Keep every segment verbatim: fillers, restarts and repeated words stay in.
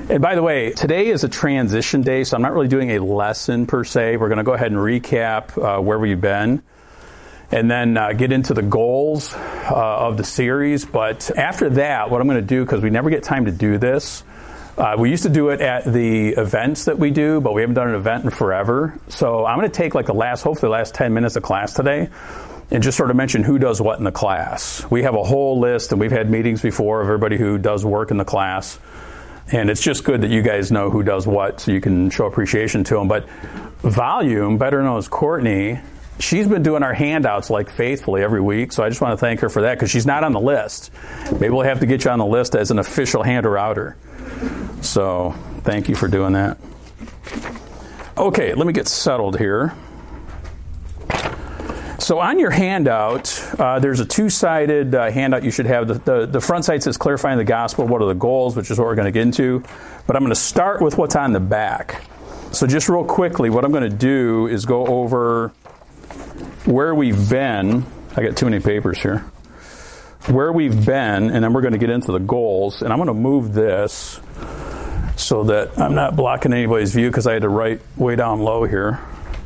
And by the way, today is a transition day, so I'm not really doing a lesson per se. We're going to go ahead and recap uh, where we've been and then uh, get into the goals uh, of the series. But after that, what I'm going to do, because we never get time to do this, uh, we used to do it at the events that we do, but we haven't done an event in forever. So I'm going to take like the last, hopefully the last ten minutes of class today and just sort of mention who does what in the class. We have a whole list, and we've had meetings before of everybody who does work in the class. And it's just good that you guys know who does what so you can show appreciation to them. But Volume, better known as Courtney, she's been doing our handouts like faithfully every week. So I just want to thank her for that because she's not on the list. Maybe we'll have to get you on the list as an official hander-outer. So thank you for doing that. Okay, let me get settled here. So on your handout, uh, there's a two-sided uh, handout you should have. The, the, the front side says clarifying the gospel, what are the goals, which is what we're going to get into. But I'm going to start with what's on the back. So just real quickly, what I'm going to do is go over where we've been. I got too many papers here. Where we've been, and then we're going to get into the goals. And I'm going to move this so that I'm not blocking anybody's view because I had to write way down low here.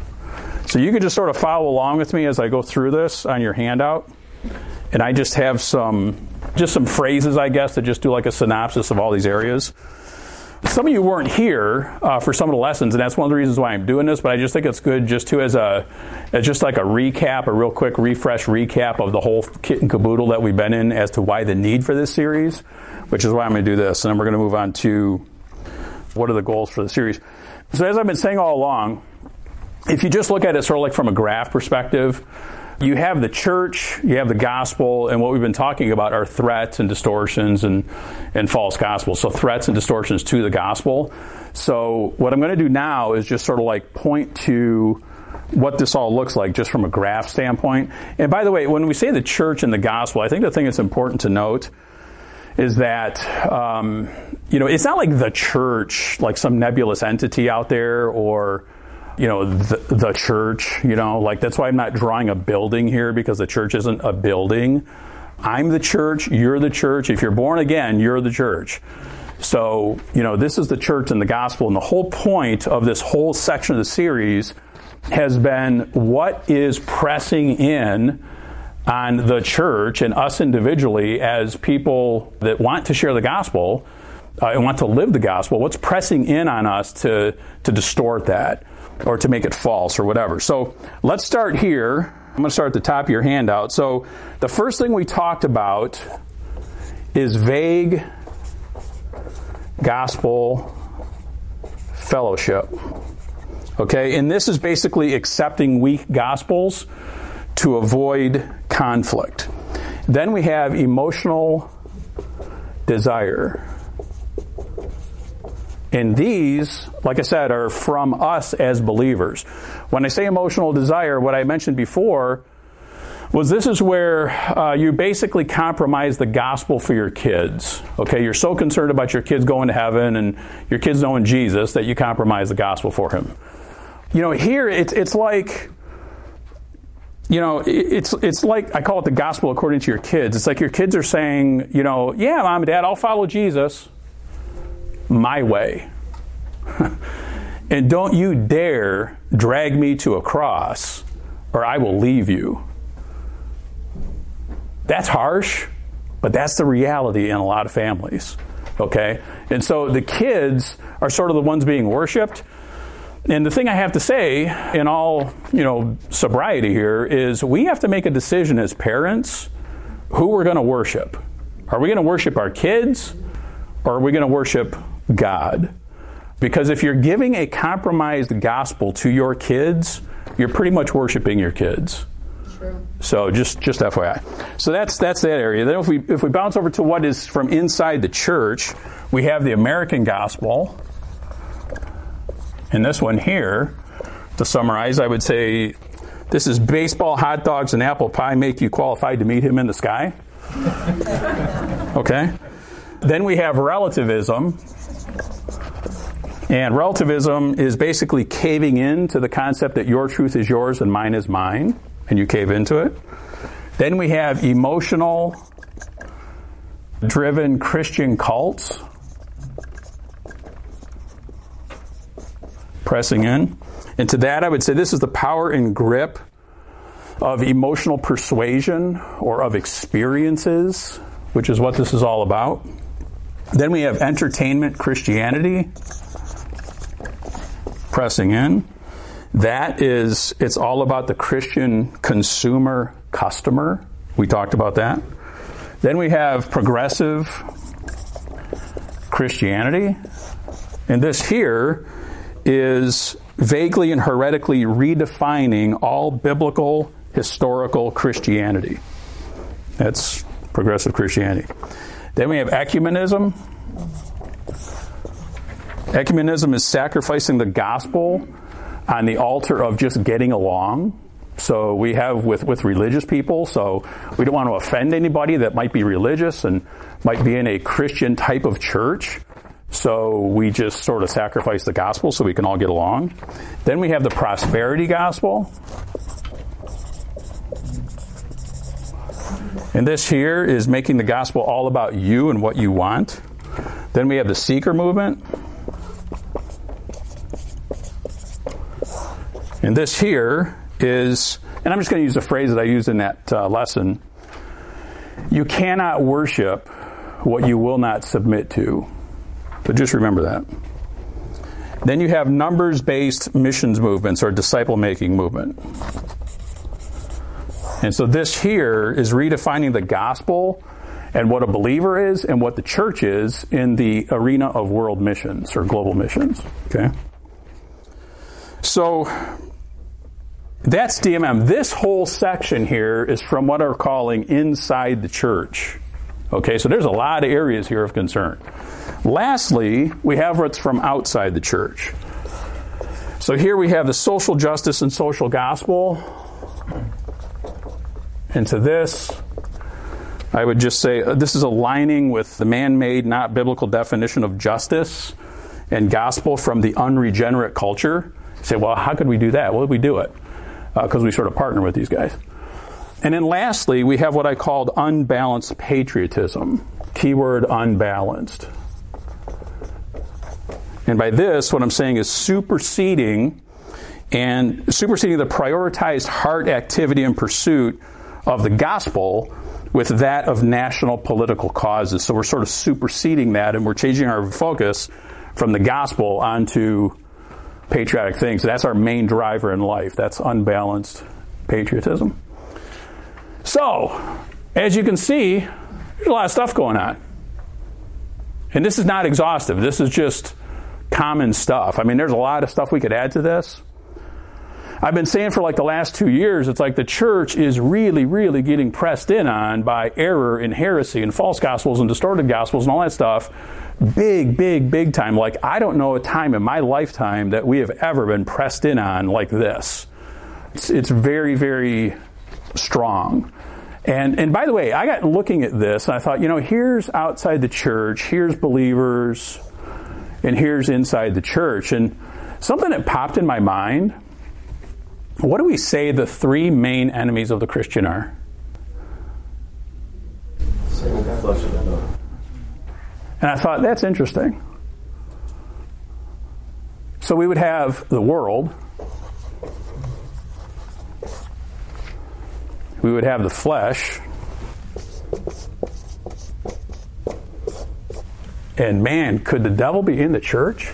So you can just sort of follow along with me as I go through this on your handout. And I just have some, just some phrases, I guess, to just do like a synopsis of all these areas. Some of you weren't here uh, for some of the lessons, and that's one of the reasons why I'm doing this, but I just think it's good just to as a, as just like a recap, a real quick refresh recap of the whole kit and caboodle that we've been in as to why the need for this series, which is why I'm going to do this. And then we're going to move on to what are the goals for the series. So as I've been saying all along, if you just look at it sort of like from a graph perspective, you have the church, you have the gospel, and what we've been talking about are threats and distortions and, and false gospels. So threats and distortions to the gospel. So what I'm going to do now is just sort of like point to what this all looks like just from a graph standpoint. And by the way, when we say the church and the gospel, I think the thing that's important to note is that, um, you know, it's not like the church, like some nebulous entity out there, or you know, the, the church, you know, like that's why I'm not drawing a building here, because the church isn't a building. I'm the church, you're the church. If you're born again, you're the church. So, you know, this is the church and the gospel. And the whole point of this whole section of the series has been what is pressing in on the church and us individually as people that want to share the gospel uh, and want to live the gospel. What's pressing in on us to, to distort that, or to make it false, or whatever. So let's start here. I'm going to start at the top of your handout. So the first thing we talked about is vague gospel fellowship. Okay, and this is basically accepting weak gospels to avoid conflict. Then we have emotional desire. And these, like I said, are from us as believers. When I say emotional desire, what I mentioned before was this is where uh, you basically compromise the gospel for your kids. Okay, you're so concerned about your kids going to heaven and your kids knowing Jesus that you compromise the gospel for him. You know, here it's it's like, you know, it's it's like, I call it the gospel according to your kids. It's like your kids are saying, you know, yeah, Mom and Dad, I'll follow Jesus my way. And don't you dare drag me to a cross or I will leave you. That's harsh, but that's the reality in a lot of families. Okay? And so the kids are sort of the ones being worshipped. And the thing I have to say in all, you know, sobriety here is we have to make a decision as parents who we're going to worship. Are we going to worship our kids, or are we going to worship God? Because if you're giving a compromised gospel to your kids, you're pretty much worshiping your kids. True. So just just F Y I. So that's that's that area. Then if we if we bounce over to what is from inside the church, we have the American gospel. And this one here, to summarize, I would say this is baseball, hot dogs, and apple pie make you qualified to meet him in the sky. Okay? Then we have relativism. And relativism is basically caving in to the concept that your truth is yours and mine is mine, and you cave into it. Then we have emotional driven Christian cults. pressing in. And to that, I would say this is the power and grip of emotional persuasion or of experiences, which is what this is all about. Then we have entertainment Christianity, pressing in. That is, it's all about the Christian consumer customer. We talked about that. Then we have progressive Christianity. And this here is vaguely and heretically redefining all biblical, historical Christianity. That's progressive Christianity. Then we have ecumenism. Ecumenism is sacrificing the gospel on the altar of just getting along. So we have with, with religious people, so we don't want to offend anybody that might be religious and might be in a Christian type of church. So we just sort of sacrifice the gospel so we can all get along. Then we have the prosperity gospel. And this here is making the gospel all about you and what you want. Then we have the seeker movement. And this here is, and I'm just going to use a phrase that I used in that uh, lesson, you cannot worship what you will not submit to. So just remember that. Then you have numbers-based missions movements or disciple-making movement. And so this here is redefining the gospel and what a believer is and what the church is in the arena of world missions or global missions. Okay? So that's D M M. This whole section here is from what we're calling inside the church. Okay, so there's a lot of areas here of concern. Lastly, we have what's from outside the church. So here we have the social justice and social gospel. And to this, I would just say uh, this is aligning with the man-made, not biblical definition of justice and gospel from the unregenerate culture. You say, well, how could we do that? Well, we do it because uh, we sort of partner with these guys. And then lastly, we have what I called unbalanced patriotism. Keyword unbalanced. And by this, what I'm saying is superseding and superseding the prioritized heart activity and pursuit of the gospel with that of national political causes. So we're sort of superseding that, and we're changing our focus from the gospel onto patriotic things. That's our main driver in life. That's unbalanced patriotism. So, as you can see, there's a lot of stuff going on. And this is not exhaustive. This is just common stuff. I mean, there's a lot of stuff we could add to this. I've been saying for like the last two years, it's like the church is really, really getting pressed in on by error and heresy and false gospels and distorted gospels and all that stuff. Big, big, big time. Like, I don't know a time in my lifetime that we have ever been pressed in on like this. It's, it's very, very strong. And and by the way, I got looking at this and I thought, you know, here's outside the church, here's believers, and here's inside the church. And something that popped in my mind, what do we say the three main enemies of the Christian are? And I thought, that's interesting. So we would have the world. We would have the flesh. And man, could the devil be in the church?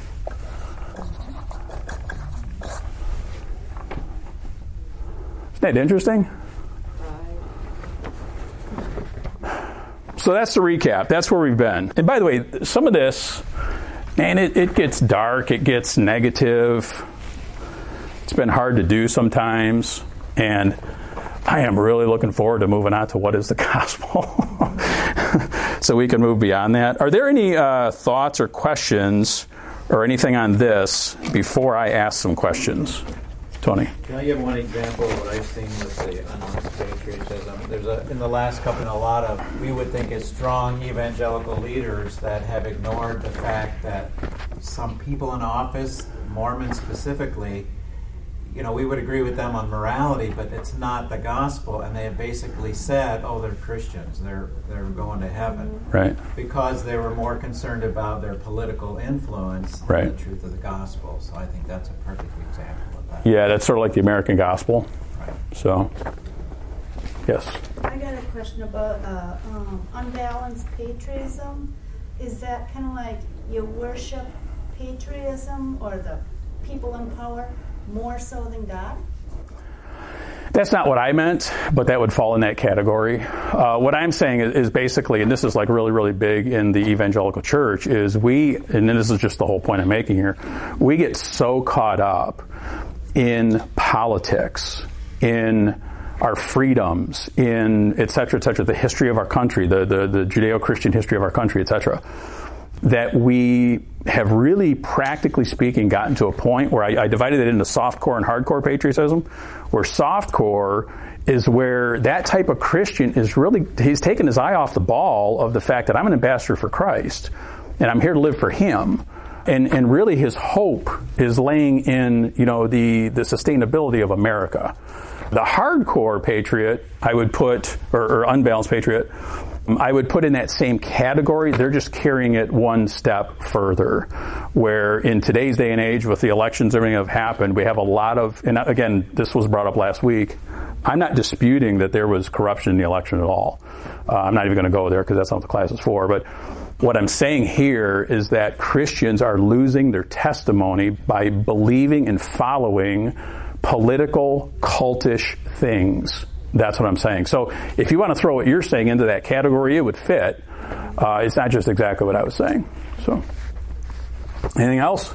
Isn't that interesting? So that's the recap. That's where we've been. And by the way, some of this, man, it, it gets dark. It gets negative. It's been hard to do sometimes. And I am really looking forward to moving on to what is the gospel. So we can move beyond that. Are there any uh, thoughts or questions or anything on this before I ask some questions? Tony? Can I give one example of what I've seen with the unbalanced patriotism? There's a, in the last couple, a lot of, we would think, as strong evangelical leaders that have ignored the fact that some people in office, Mormons specifically, you know, we would agree with them on morality, but it's not the gospel, and they have basically said, oh, they're Christians, they're they're going to heaven. Right. Because they were more concerned about their political influence than right. the truth of the gospel. So I think that's a perfect example of that. Yeah, that's sort of like the American gospel. Right. So, yes. I got a question about uh, um, unbalanced patriotism. Is that kind of like you worship patriotism or the people in power more so than God? That's not what I meant, but that would fall in that category. Uh, what I'm saying is, is basically, and this is like really, really big in the evangelical church, is we, and this is just the whole point I'm making here, we get so caught up in politics, in our freedoms, in et cetera, et cetera, the history of our country, the, the, the Judeo-Christian history of our country, et cetera, that we have really, practically speaking, gotten to a point where I, I divided it into softcore and hardcore patriotism, where softcore is where that type of Christian is really, he's taken his eye off the ball of the fact that I'm an ambassador for Christ, and I'm here to live for Him. And, and really his hope is laying in, you know, the, the sustainability of America. The hardcore patriot, I would put, or, or unbalanced patriot, I would put in that same category. They're just carrying it one step further, where in today's day and age, with the elections, everything that have happened, we have a lot of, and again, this was brought up last week, I'm not disputing that there was corruption in the election at all. Uh, I'm not even going to go there because that's not what the class is for, but what I'm saying here is that Christians are losing their testimony by believing and following political, cultish things. That's what I'm saying. So if you want to throw what you're saying into that category, it would fit. Uh, it's not just exactly what I was saying. So, anything else?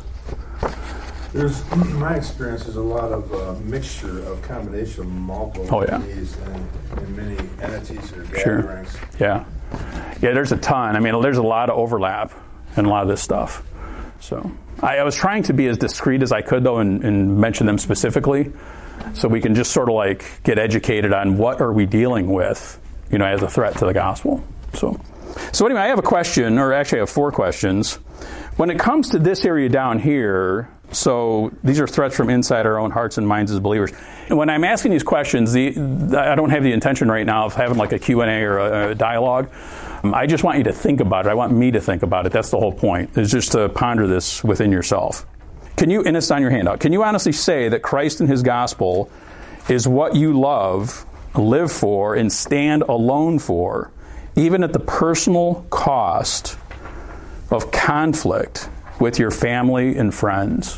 There's, in my experience, there's a lot of uh, mixture of combination of multiple oh, yeah. entities and, and many entities or sure. gatherings. Yeah. Yeah, there's a ton. I mean, there's a lot of overlap in a lot of this stuff. So I, I was trying to be as discreet as I could, though, and, and mention them specifically, so we can just sort of like get educated on what are we dealing with, you know, as a threat to the gospel. So, so anyway, I have a question, or actually I have four questions. When it comes to this area down here, so these are threats from inside our own hearts and minds as believers. And when I'm asking these questions, the, I don't have the intention right now of having like a Q and A or a, a dialogue. Um, I just want you to think about it. I want me to think about it. That's the whole point, is just to ponder this within yourself. Can you, and it's on your handout, can you honestly say that Christ and His gospel is what you love, live for, and stand alone for, even at the personal cost of conflict with your family and friends?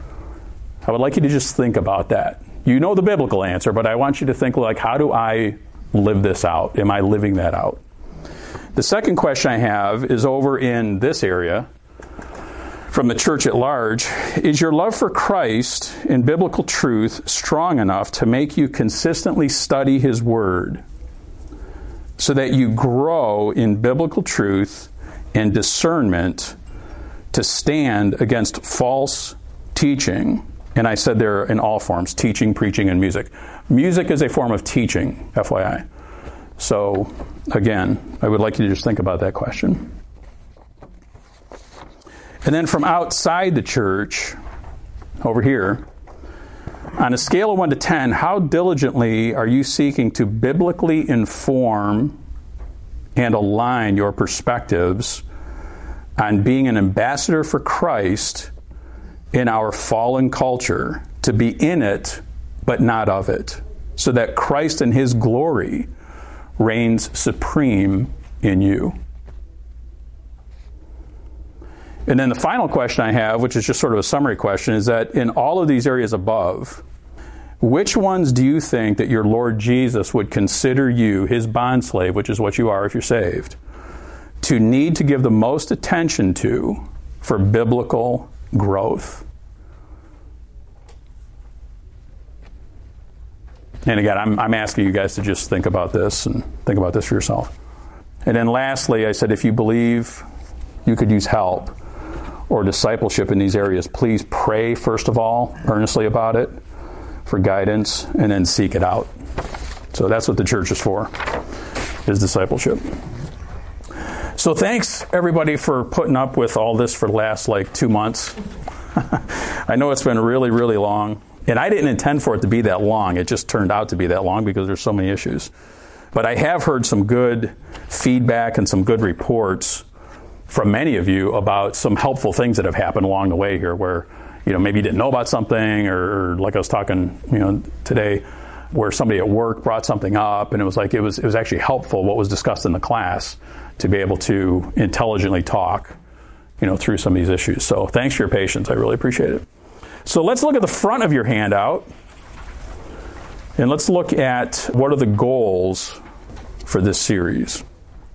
I would like you to just think about that. You know the biblical answer, but I want you to think, like, how do I live this out? Am I living that out? The second question I have is over in this area, from the church at large. Is your love for Christ and biblical truth strong enough to make you consistently study His Word so that you grow in biblical truth and discernment to stand against false teaching? And I said there in all forms, teaching, preaching, and music. Music is a form of teaching, F Y I. So, again, I would like you to just think about that question. And then from outside the church, over here, on a scale of one to ten, how diligently are you seeking to biblically inform and align your perspectives on being an ambassador for Christ in our fallen culture, to be in it but not of it, so that Christ and His glory reigns supreme in you? And then the final question I have, which is just sort of a summary question, is that in all of these areas above, which ones do you think that your Lord Jesus would consider you, His bondslave, which is what you are if you're saved, to need to give the most attention to for biblical growth? And again, I'm, I'm asking you guys to just think about this and think about this for yourself. And then lastly, I said, if you believe you could use help or discipleship in these areas, please pray, first of all, earnestly about it for guidance, and then seek it out. So that's what the church is for, is discipleship. So thanks, everybody, for putting up with all this for the last, like, two months. I know it's been really, really long, And I didn't intend for it to be that long. It just turned out to be that long because there's so many issues. But I have heard some good feedback and some good reports from many of you about some helpful things that have happened along the way here where, you know, maybe you didn't know about something, or, or like I was talking, you know, today, where somebody at work brought something up and it was like, it was, it was actually helpful what was discussed in the class to be able to intelligently talk, you know, through some of these issues. So thanks for your patience. I really appreciate it. So let's look at the front of your handout and let's look at what are the goals for this series.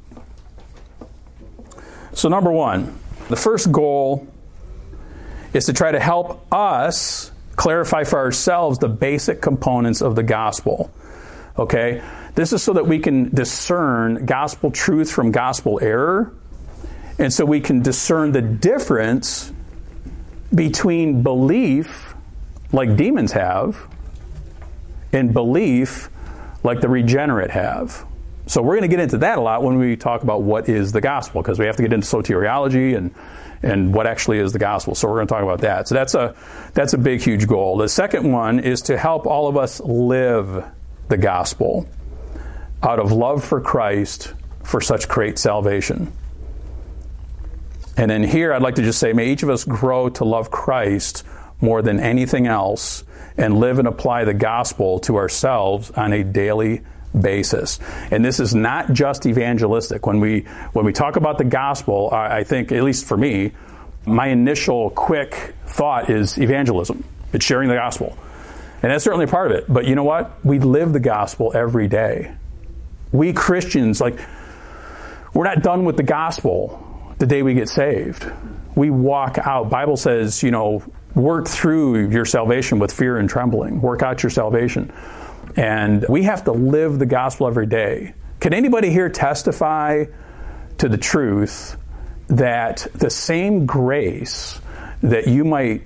So number one, the first goal is to try to help us clarify for ourselves the basic components of the gospel. Okay? This is so that we can discern gospel truth from gospel error, and so we can discern the difference between belief, like demons have, and belief, like the regenerate have. So we're going to get into that a lot when we talk about what is the gospel, because we have to get into soteriology and and what actually is the gospel. So we're going to talk about that. So that's a that's a big, huge goal. The second one is to help all of us live the gospel out of love for Christ for such great salvation. And then here I'd like to just say, may each of us grow to love Christ more than anything else and live and apply the gospel to ourselves on a daily basis. And this is not just evangelistic. When we when we talk about the gospel, I, I think, at least for me, my initial quick thought is evangelism. It's sharing the gospel. And that's certainly a part of it. But you know what? We live the gospel every day. We Christians, like, we're not done with the gospel the day we get saved. We walk out. Bible says, you know, work through your salvation with fear and trembling. Work out your salvation. And we have to live the gospel every day. Can anybody here testify to the truth that the same grace that you might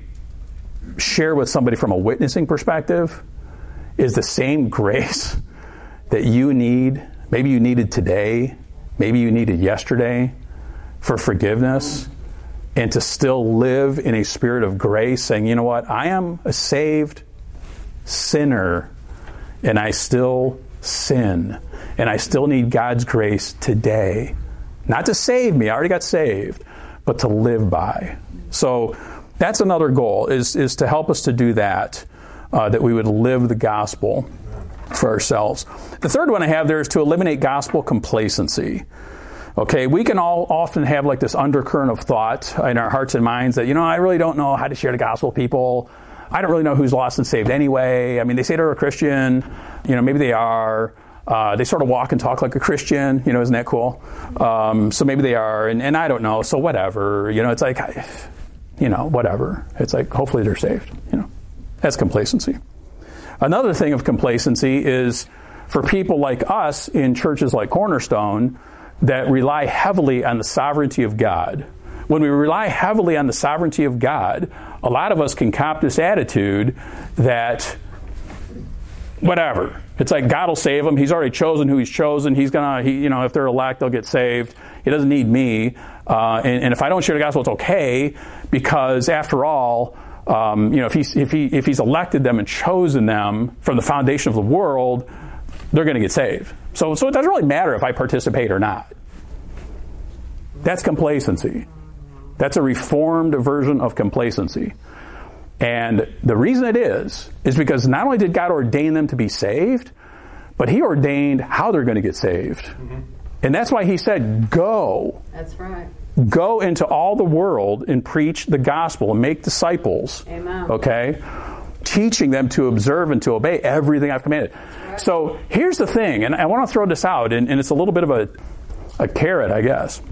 share with somebody from a witnessing perspective is the same grace that you need, maybe you needed today, maybe you needed yesterday, for forgiveness, and to still live in a spirit of grace, saying, you know what, I am a saved sinner, and I still sin, and I still need God's grace today. Not to save me, I already got saved, but to live by. So that's another goal, is, is to help us to do that, uh, that we would live the gospel for ourselves. The third one I have there is to eliminate gospel complacency. Okay, we can all often have like this undercurrent of thought in our hearts and minds that, you know, I really don't know how to share the gospel with people. I don't really know who's lost and saved anyway. I mean, they say they're a Christian. You know, maybe they are. Uh, they sort of walk and talk like a Christian. You know, isn't that cool? Um, so maybe they are, and, and I don't know. So whatever. You know, it's like, you know, whatever. It's like, hopefully they're saved. You know, that's complacency. Another thing of complacency is for people like us in churches like Cornerstone that rely heavily on the sovereignty of God. When we rely heavily on the sovereignty of God, a lot of us can cop this attitude that whatever. It's like God will save them. He's already chosen who He's chosen. He's gonna, he, you know, if they're elect, they'll get saved. He doesn't need me. Uh, and, and if I don't share the gospel, it's okay, because after all, um, you know, if he's if he if He's elected them and chosen them from the foundation of the world, they're going to get saved. So, so it doesn't really matter if I participate or not. That's complacency. That's a reformed version of complacency. And the reason it is, is because not only did God ordain them to be saved, but He ordained how they're going to get saved. Mm-hmm. And that's why He said, go. That's right. Go into all the world and preach the gospel and make disciples. Amen. Okay? Teaching them to observe and to obey everything I've commanded. Right. So here's the thing, and I want to throw this out, and, and it's a little bit of a, a carrot, I guess.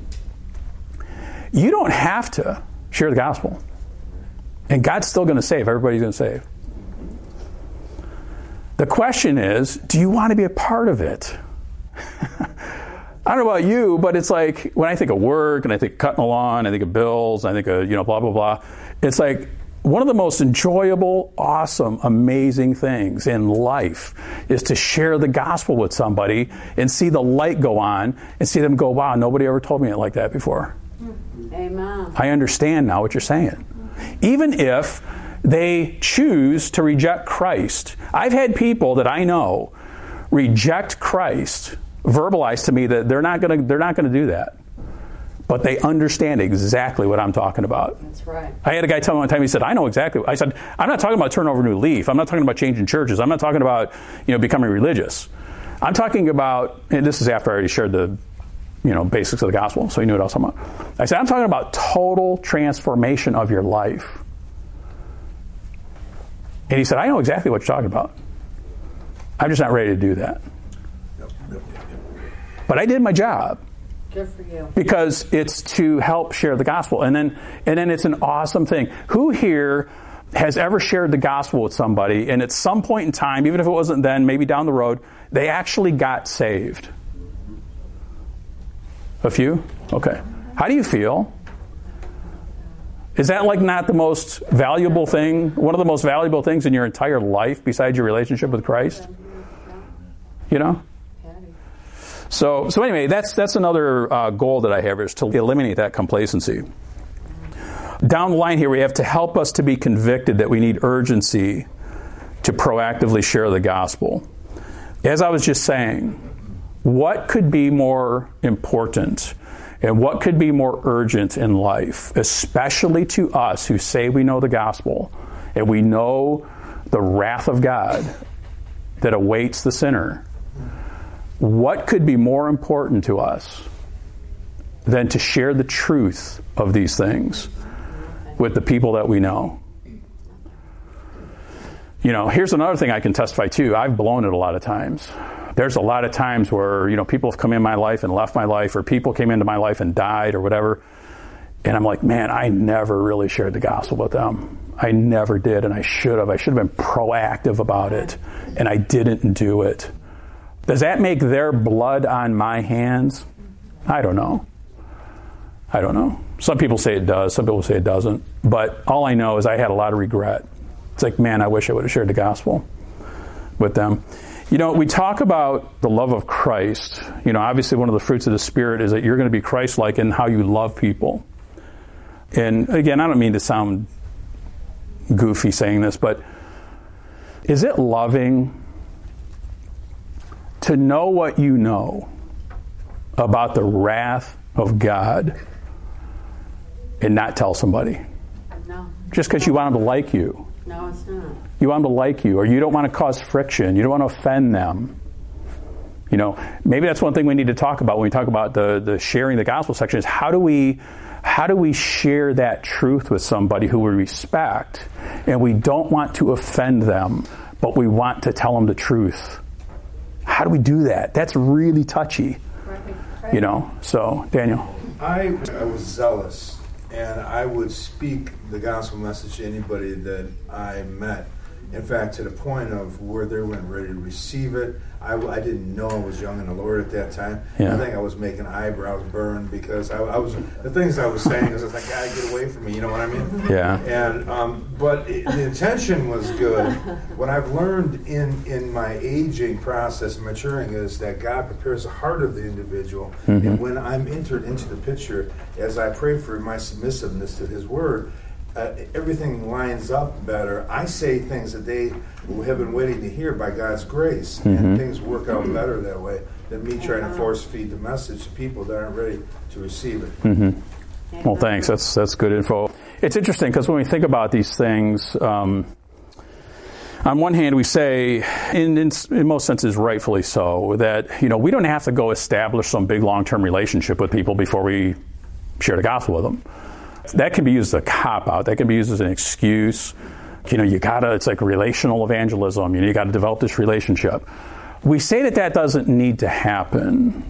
You don't have to share the gospel. And God's still going to save. Everybody's going to save. The question is, do you want to be a part of it? I don't know about you, but it's like, when I think of work, and I think of cutting the lawn, I think of bills, I think of, you know, blah, blah, blah. It's like, one of the most enjoyable, awesome, amazing things in life is to share the gospel with somebody and see the light go on and see them go, wow, nobody ever told me it like that before. Amen. I understand now what you're saying. Even if they choose to reject Christ. I've had people that I know reject Christ, verbalize to me that they're not going to they're not going to do that. But they understand exactly what I'm talking about. That's right. I had a guy tell me one time, he said, I know exactly. I said, I'm not talking about turning over a new leaf. I'm not talking about changing churches. I'm not talking about, you know, becoming religious. I'm talking about, and this is after I already shared the, you know, basics of the gospel, so you knew what I was talking about. I said, I'm talking about total transformation of your life. And he said, I know exactly what you're talking about. I'm just not ready to do that. But I did my job. Good for you. Because it's to help share the gospel. And then and then it's an awesome thing. Who here has ever shared the gospel with somebody, and at some point in time, even if it wasn't then, maybe down the road, they actually got saved? A few? Okay. How do you feel? Is that like not the most valuable thing, one of the most valuable things in your entire life besides your relationship with Christ? You know? So, so anyway, that's that's another uh, goal that I have, is to eliminate that complacency. Down the line here, we have to help us to be convicted that we need urgency to proactively share the gospel. As I was just saying, what could be more important and what could be more urgent in life, especially to us who say we know the gospel and we know the wrath of God that awaits the sinner? What could be more important to us than to share the truth of these things with the people that we know? You know, here's another thing I can testify to. I've blown it a lot of times. There's a lot of times where, you know, people have come in my life and left my life, or people came into my life and died or whatever. And I'm like, man, I never really shared the gospel with them. I never did, and I should have. I should have been proactive about it, and I didn't do it. Does that make their blood on my hands? I don't know. I don't know. Some people say it does. Some people say it doesn't. But all I know is I had a lot of regret. It's like, man, I wish I would have shared the gospel with them. You know, we talk about the love of Christ. You know, obviously one of the fruits of the Spirit is that you're going to be Christ-like in how you love people. And again, I don't mean to sound goofy saying this, but is it loving to know what you know about the wrath of God and not tell somebody? No. Just because you want them to like you. No, it's not. You want them to like you, or you don't want to cause friction. You don't want to offend them. You know, maybe that's one thing we need to talk about when we talk about the, the sharing the gospel section, is how do we how do we share that truth with somebody who we respect, and we don't want to offend them, but we want to tell them the truth? How do we do that? That's really touchy. Right, right. You know, so Daniel. I, I was zealous, and I would speak the gospel message to anybody that I met. In fact, to the point of where they weren't ready to receive it. I, I didn't know I was young in the Lord at that time. Yeah. I think I was making eyebrows burn because I, I was the things I was saying was like, God, get away from me. You know what I mean? Yeah. And um, but it, the intention was good. What I've learned in in my aging process and maturing is that God prepares the heart of the individual, Mm-hmm. and when I'm entered into the picture, as I pray for my submissiveness to His Word. Uh, everything lines up better. I say things that they have been waiting to hear by God's grace, Mm-hmm. and things work out better that way than me trying to force feed the message to people that aren't ready to receive it. Mm-hmm. Well, thanks. That's that's good info. It's interesting because when we think about these things, um, on one hand, we say, in, in, in most senses, rightfully so, that you know we don't have to go establish some big long-term relationship with people before we share the gospel with them. That can be used as a cop-out. That can be used as an excuse. You know, you gotta, it's like relational evangelism. You know, you gotta develop this relationship. We say that that doesn't need to happen.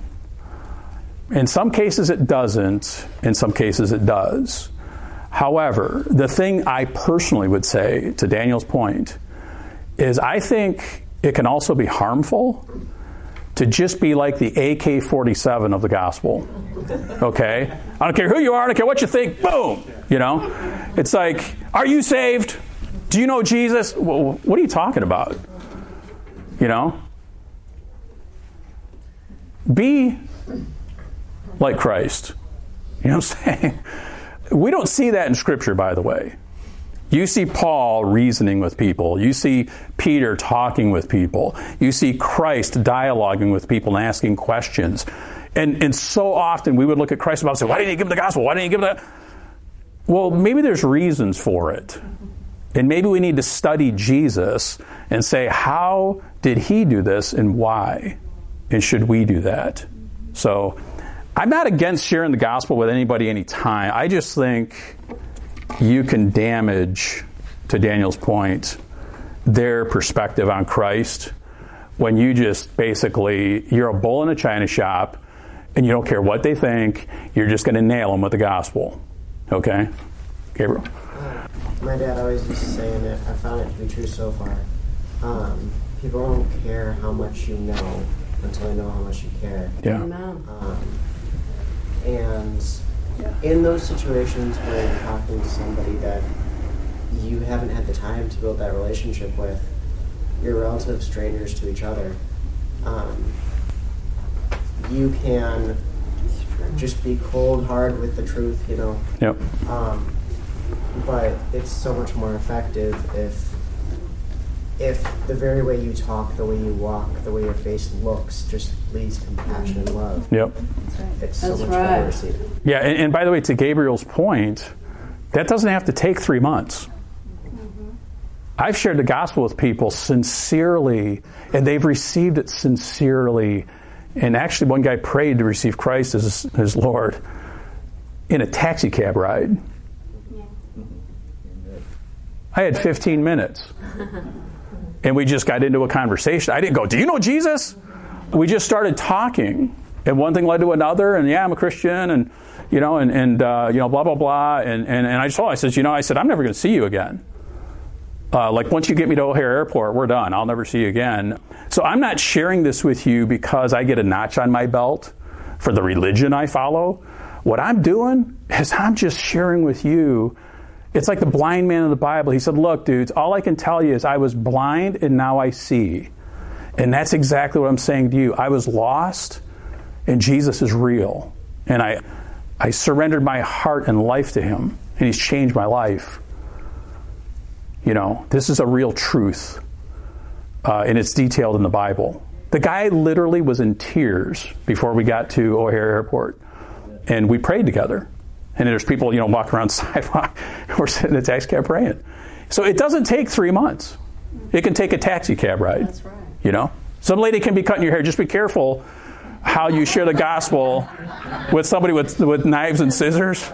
In some cases it doesn't. In some cases it does. However, the thing I personally would say, to Daniel's point, is I think it can also be harmful to just be like the A K forty-seven of the gospel. Okay? I don't care who you are, I don't care what you think, boom! You know? It's like, are you saved? Do you know Jesus? Well, what are you talking about? You know? Be like Christ. You know what I'm saying? We don't see that in Scripture, by the way. You see Paul reasoning with people. You see Peter talking with people. You see Christ dialoguing with people and asking questions. And and so often we would look at Christ and say, why didn't he give them the gospel? Why didn't he give them that? Well, maybe there's reasons for it. And maybe we need to study Jesus and say, how did he do this and why? And should we do that? So I'm not against sharing the gospel with anybody anytime. I just think you can damage, to Daniel's point, their perspective on Christ when you just basically, you're a bull in a china shop and you don't care what they think. You're just going to nail them with the gospel. Okay? Gabriel? My dad always used to say, and I found it to be true so far, um, people don't care how much you know until they know how much you care. Yeah. Um, and in those situations where you're talking to somebody that you haven't had the time to build that relationship with, you're relative strangers to each other, um, you can just be cold hard with the truth, you know. Yep. Um, but it's so much more effective if if the very way you talk, the way you walk, the way your face looks just leads compassion and love. Yep. It's so That's much right. better received. Yeah, and, and by the way, to Gabriel's point, that doesn't have to take three months. I've shared the gospel with people sincerely, and they've received it sincerely. And actually, one guy prayed to receive Christ as his Lord in a taxi cab ride. Yeah. I had fifteen minutes. And we just got into a conversation. I didn't go, do you know Jesus? We just started talking. And one thing led to another. And yeah, I'm a Christian. And, you know, and, and uh, you know, blah, blah, blah. And, and, and I just told him, I said, you know, I said, I'm never going to see you again. Uh, like, once you get me to O'Hare Airport, we're done. I'll never see you again. So I'm not sharing this with you because I get a notch on my belt for the religion I follow. What I'm doing is I'm just sharing with you. It's like the blind man in the Bible. He said, look, dudes, all I can tell you is I was blind and now I see. And that's exactly what I'm saying to you. I was lost and Jesus is real. And I, I surrendered my heart and life to him. And he's changed my life. You know, this is a real truth. Uh, and it's detailed in the Bible. The guy literally was in tears before we got to O'Hare Airport. And we prayed together. And there's people, you know, walking around the sidewalk. We're sitting in a taxi cab praying. So it doesn't take three months. It can take a taxi cab ride. That's right. You know? Some lady can be cutting your hair. Just be careful how you share the gospel with somebody with with knives and scissors.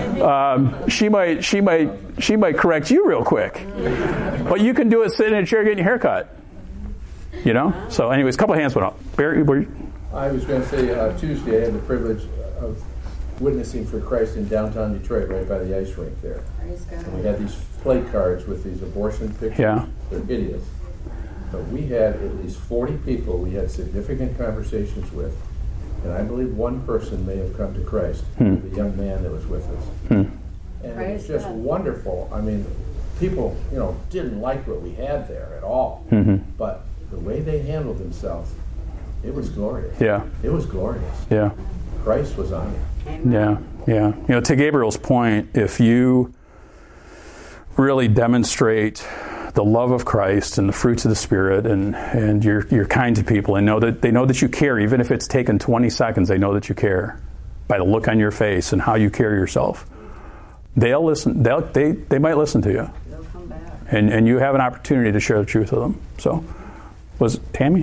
Um, she might she might she might correct you real quick. But you can do it sitting in a chair getting your hair cut. You know? So anyways, a couple of hands went up. Barry, were you? I was going to say uh, Tuesday I had the privilege of witnessing for Christ in downtown Detroit, right by the ice rink there. Praise God. And we had these plate cards with these abortion pictures. Yeah. They're hideous. But we had at least forty people we had significant conversations with, and I believe one person may have come to Christ, Hmm. the young man that was with us. Hmm. And it Praise was just God. wonderful. I mean, people, you know, didn't like what we had there at all. Mm-hmm. But the way they handled themselves, it was glorious. Yeah. It was glorious. Yeah. Christ was on it. Amen. Yeah, yeah. You know, to Gabriel's point, if you really demonstrate the love of Christ and the fruits of the Spirit, and, and you're you're kind to people, and know that they know that you care, even if it's taken twenty seconds, they know that you care by the look on your face and how you carry yourself. They'll listen. They'll they they might listen to you, They'll come back. and and you have an opportunity to share the truth with them. So, was it Tammy?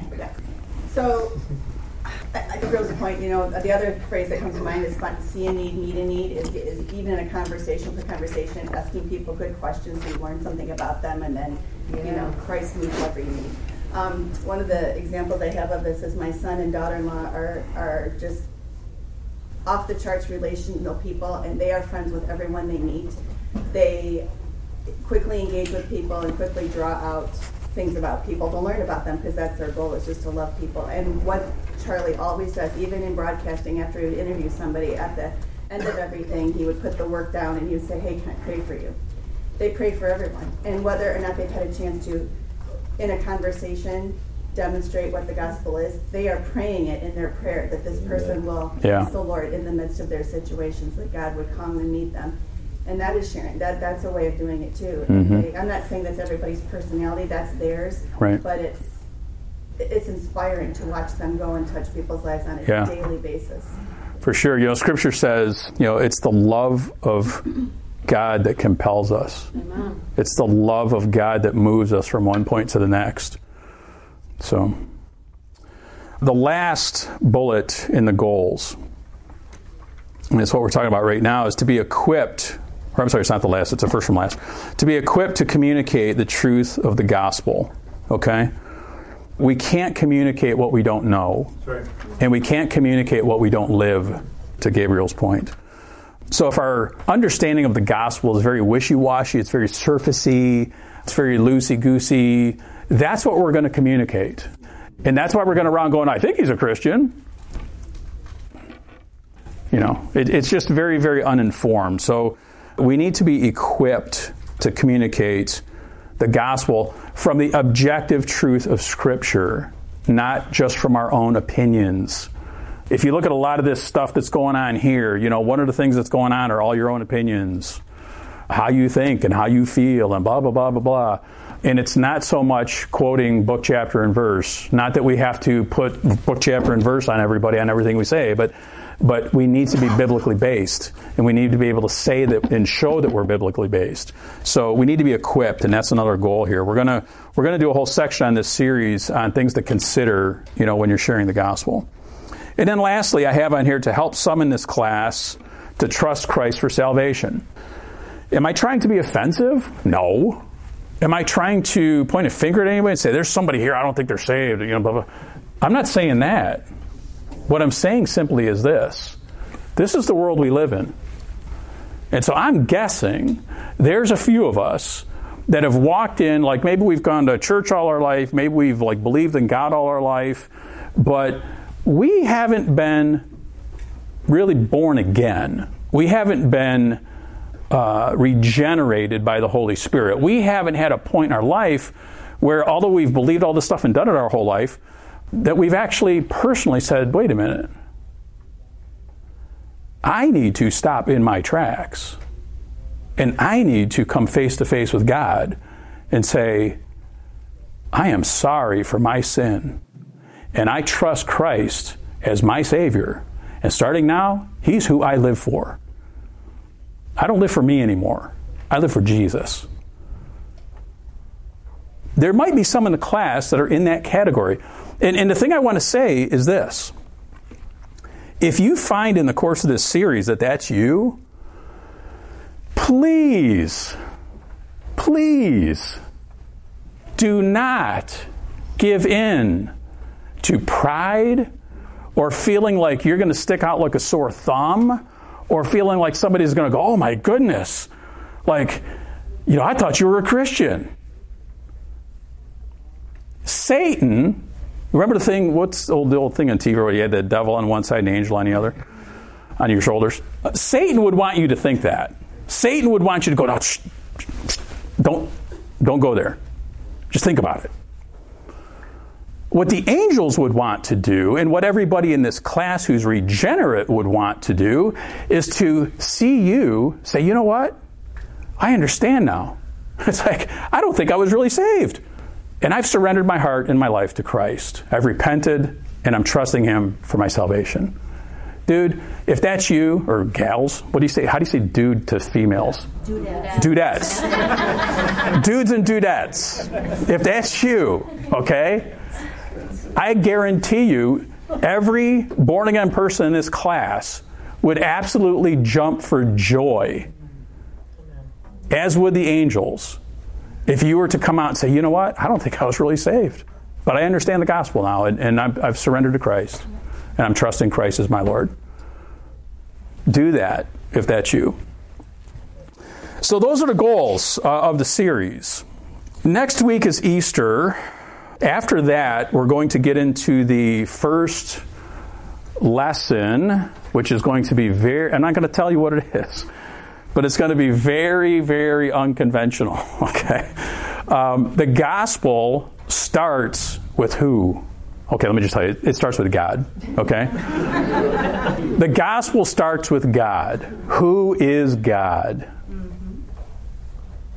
So, I I think Rose point, you know, the other phrase that comes to mind is find- see a need, meet a need, is, is even in a conversation, for conversation, asking people good questions so you learn something about them, and then, you know, Christ meets every need. Um, one of the examples I have of this is my son and daughter-in-law are, are just off the charts relational people, and they are friends with everyone they meet. They quickly engage with people and quickly draw out things about people to learn about them, because that's their goal, is just to love people. And what Charlie always does, even in broadcasting, after he would interview somebody, at the end of everything, he would put the work down and he would say, hey, can I pray for you? They pray for everyone. And whether or not they've had a chance to, in a conversation, demonstrate what the gospel is, they are praying it in their prayer, that this person will Yeah. praise the Lord in the midst of their situations, that God would come and meet them. And that is sharing. That that's a way of doing it too. Mm-hmm. I'm not saying that's everybody's personality. That's theirs. Right. But it's it's inspiring to watch them go and touch people's lives on a Yeah. daily basis. For sure. You know, Scripture says, you know, it's the love of God that compels us. Amen. It's the love of God that moves us from one point to the next. So, the last bullet in the goals, and it's what we're talking about right now, is to be equipped, or I'm sorry, it's not the last, it's the first from last, to be equipped to communicate the truth of the gospel, okay? We can't communicate what we don't know, That's right. and we can't communicate what we don't live, to Gabriel's point. So if our understanding of the gospel is very wishy-washy, it's very surfacey, it's very loosey-goosey, that's what we're going to communicate. And that's why we're going around going, I think he's a Christian. You know, it, it's just very, very uninformed. So we need to be equipped to communicate the gospel from the objective truth of Scripture, not just from our own opinions. If you look at a lot of this stuff that's going on here, you know, one of the things that's going on are all your own opinions, how you think and how you feel and blah, blah, blah, blah, blah. And it's not so much quoting book, chapter, and verse. Not that we have to put book, chapter, and verse on everybody, on everything we say, but but we need to be biblically based. And we need to be able to say that and show that we're biblically based. So we need to be equipped, and that's another goal here. We're gonna we're gonna do a whole section on this series on things to consider, you know, when you're sharing the gospel. And then lastly, I have on here to help some in this class to trust Christ for salvation. Am I trying to be offensive? No. Am I trying to point a finger at anybody and say, there's somebody here, I don't think they're saved, you know, blah, blah. I'm not saying that. What I'm saying simply is this. This is the world we live in. And so I'm guessing there's a few of us that have walked in, like maybe we've gone to church all our life, maybe we've like believed in God all our life, but we haven't been really born again. We haven't been uh, regenerated by the Holy Spirit. We haven't had a point in our life where, although we've believed all this stuff and done it our whole life, that we've actually personally said, wait a minute, I need to stop in my tracks, and I need to come face to face with God and say, I am sorry for my sin, and I trust Christ as my Savior, and starting now, He's who I live for. I don't live for me anymore. I live for Jesus. There might be some in the class that are in that category. And, and the thing I want to say is this. If you find in the course of this series that that's you, please, please do not give in to pride or feeling like you're going to stick out like a sore thumb or feeling like somebody's going to go, oh my goodness, like, you know, I thought you were a Christian. Satan, remember the thing, what's the old, the old thing on T V where you had the devil on one side and the angel on the other, on your shoulders? Uh, Satan would want you to think that. Satan would want you to go, no, shh, shh, don't, don't go there. Just think about it. What the angels would want to do, and what everybody in this class who's regenerate would want to do, is to see you say, you know what? I understand now. It's like, I don't think I was really saved. And I've surrendered my heart and my life to Christ. I've repented, and I'm trusting Him for my salvation. Dude, if that's you, or gals, what do you say? How do you say dude to females? Dudettes. Dudettes. Dudes and dudettes. If that's you, okay? I guarantee you, every born-again person in this class would absolutely jump for joy, as would the angels, if you were to come out and say, you know what, I don't think I was really saved, but I understand the gospel now, and, and I've, I've surrendered to Christ, and I'm trusting Christ as my Lord. Do that, if that's you. So those are the goals uh, of the series. Next week is Easter. After that, we're going to get into the first lesson, which is going to be very, I'm not going to tell you what it is, but it's going to be very, very unconventional, okay? Um, the gospel starts with who? Okay, let me just tell you, it starts with God, okay? The gospel starts with God. Who is God?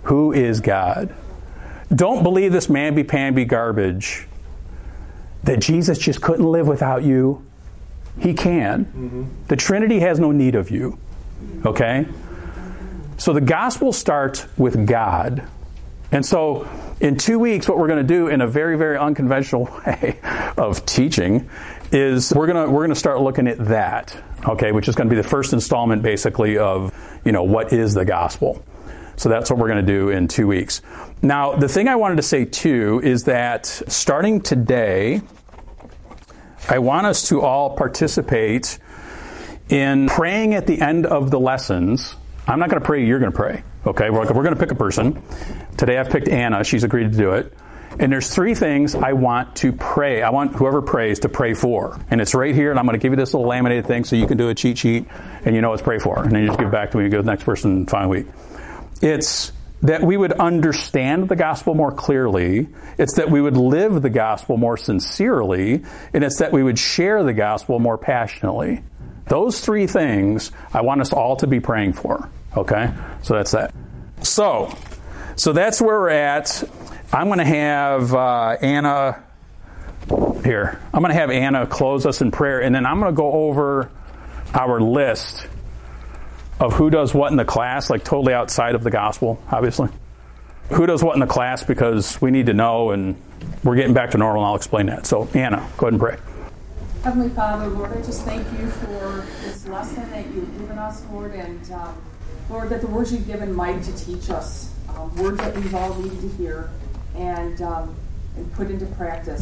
Who is God? Don't believe this mamby-pamby garbage that Jesus just couldn't live without you. He can. Mm-hmm. The Trinity has no need of you. Okay? So the gospel starts with God. And so in two weeks, what we're going to do in a very, very unconventional way of teaching is we're going to we're going to start looking at that, okay, which is going to be the first installment basically of, you know, what is the gospel. So that's what we're going to do in two weeks. Now, the thing I wanted to say too is that starting today, I want us to all participate in praying at the end of the lessons. I'm not going to pray, you're going to pray. Okay, we're, we're going to pick a person. Today I've picked Anna. She's agreed to do it. And there's three things I want to pray. I want whoever prays to pray for. And it's right here, and I'm going to give you this little laminated thing so you can do a cheat sheet, and you know it's pray for. And then you just give it back to me and go to the next person the following week. It's that we would understand the gospel more clearly. It's that we would live the gospel more sincerely. And it's that we would share the gospel more passionately. Those three things I want us all to be praying for. Okay? So that's that. So, so that's where we're at. I'm going to have uh, Anna here. I'm going to have Anna close us in prayer, and then I'm going to go over our list of who does what in the class, like totally outside of the gospel, obviously. Who does what in the class, because we need to know, and we're getting back to normal, and I'll explain that. So, Anna, go ahead and pray. Heavenly Father, Lord, I just thank you for this lesson that you've given us, Lord, and um, Lord, that the words you've given Mike to teach us, um, words that we've all needed to hear and, um, and put into practice.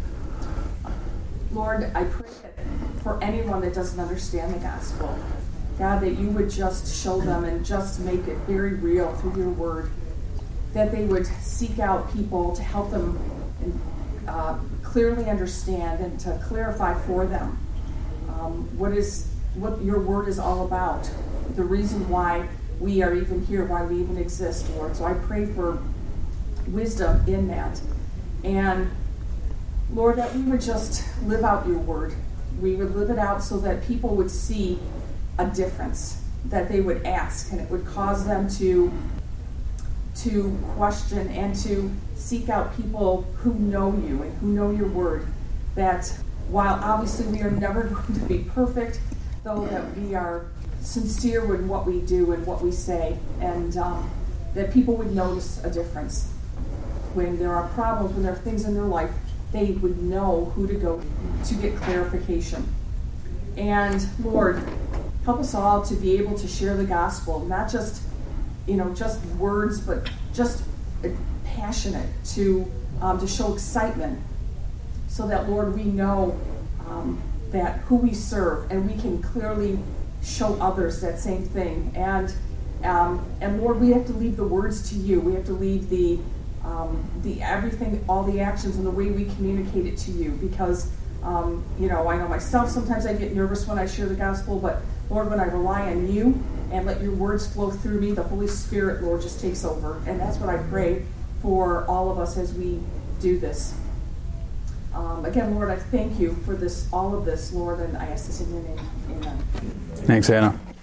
Lord, I pray that for anyone that doesn't understand the gospel, God, that you would just show them and just make it very real through your word, that they would seek out people to help them and, uh, clearly understand and to clarify for them um, what is what your word is all about, the reason why we are even here, why we even exist, Lord. So I pray for wisdom in that. And Lord, that we would just live out your word. We would live it out so that people would see a difference, that they would ask, and it would cause them to to question and to seek out people who know you and who know your word. That while obviously we are never going to be perfect, though that we are sincere in what we do and what we say, and um, that people would notice a difference. When there are problems, when there are things in their life, they would know who to go to get clarification. And Lord, help us all to be able to share the gospel, not just, you know, just words, but just passionate to um, to show excitement, so that, Lord, we know um, that who we serve, and we can clearly show others that same thing. And um, and Lord, we have to leave the words to you. We have to leave the um, the everything, all the actions, and the way we communicate it to you, because um, you know, I know myself. Sometimes I get nervous when I share the gospel, but Lord, when I rely on you and let your words flow through me, the Holy Spirit, Lord, just takes over. And that's what I pray for all of us as we do this. Um, again, Lord, I thank you for this, all of this, Lord, and I ask this in your name. Amen. Thanks, Anna.